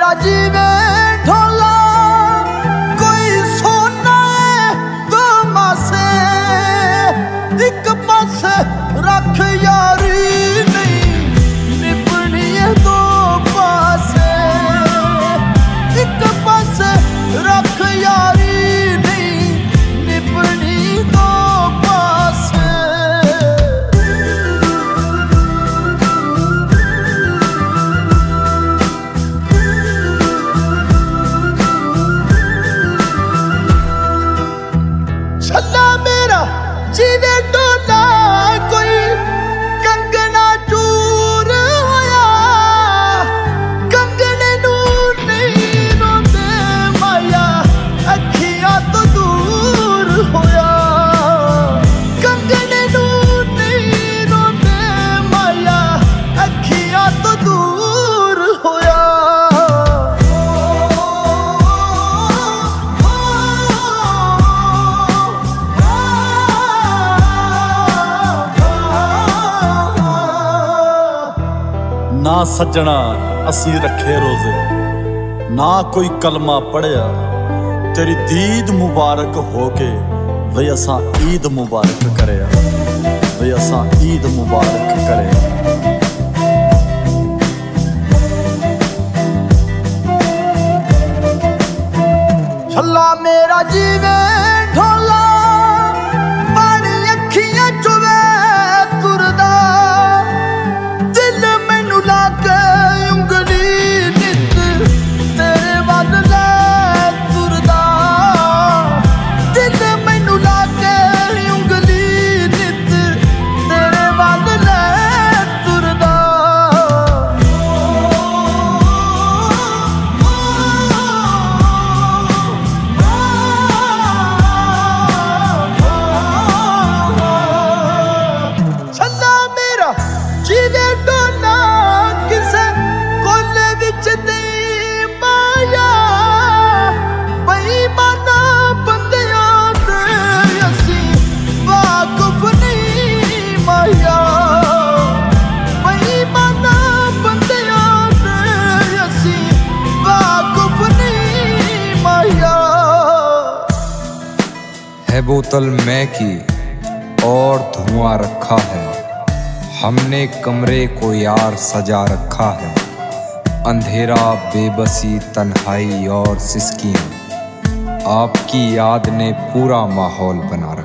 मेरा जीवे ढोला कोई सोना है दो मासे एक पासे रख यारी नहीं निपनी है दो पासे एक पासे रख यारी नहीं निपनी दो पासे। छल्ला मेरा जीवे ढोला कोई कंगना चूर होया कंगने नू नहीं रोंदे माया अखियां तो दूर होया कंगने नू नहीं रोंदे माया अखियां तो दूर होया। ना सज्जणा असी रखे रोजे ना कोई कलमा पढ़िया तेरी दीद मुबारक होके वे असां ईद मुबारक करया वे असां ईद मुबारक करया। छल्ला मेरा जीवे ढोला पानी अखियां चुवे तुरदा दिल मैनू लाके उंगली नित तेरे वल लै तुरदा दिल मैनू लाके उंगली नित तेरे वल लै तुरदा। छल्ला मेरा जीवे ढोला किसे कोले विच नहीं माया बेईमाना बंदियां ते असी वाकुफ नहीं माया बेईमाना बंदियां ते असी वाकुफ नहीं माया। है बोतल मैं की और धुआं रखा है हमने कमरे को यार सजा रखा है अंधेरा बेबसी तन्हाई और सिसकियाँ आपकी याद ने पूरा माहौल बना